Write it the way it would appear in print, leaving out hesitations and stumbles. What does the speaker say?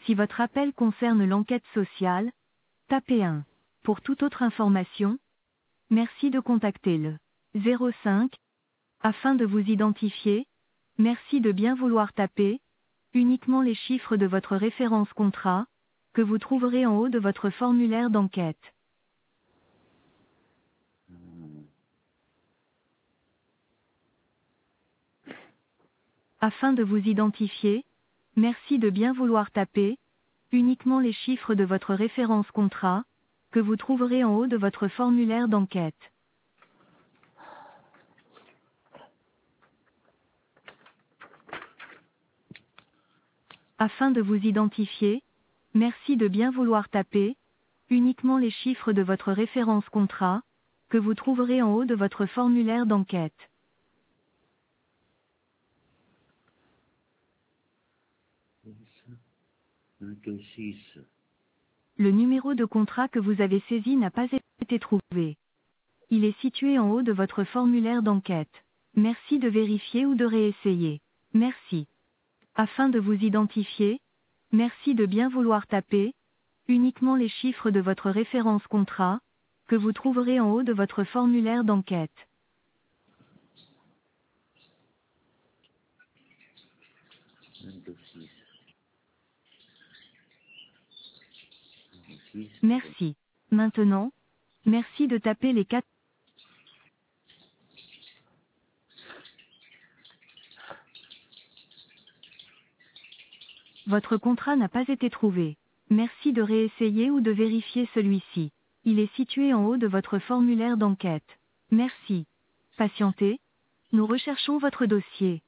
Si votre appel concerne l'enquête sociale, tapez 1. Pour toute autre information, merci de contacter le 05. Afin de vous identifier, merci de bien vouloir taper uniquement les chiffres de votre référence contrat, que vous trouverez en haut de votre formulaire d'enquête. Afin de vous identifier, merci de bien vouloir taper uniquement les chiffres de votre référence contrat, que vous trouverez en haut de votre formulaire d'enquête. Afin de vous identifier, merci de bien vouloir taper uniquement les chiffres de votre référence contrat, que vous trouverez en haut de votre formulaire d'enquête. Le numéro de contrat que vous avez saisi n'a pas été trouvé. Il est situé en haut de votre formulaire d'enquête. Merci de vérifier ou de réessayer. Merci. Afin de vous identifier, merci de bien vouloir taper uniquement les chiffres de votre référence contrat, que vous trouverez en haut de votre formulaire d'enquête. Merci. Maintenant, merci de taper les 4. Votre contrat n'a pas été trouvé. Merci de réessayer ou de vérifier celui-ci. Il est situé en haut de votre formulaire d'enquête. Merci. Patientez. Nous recherchons votre dossier.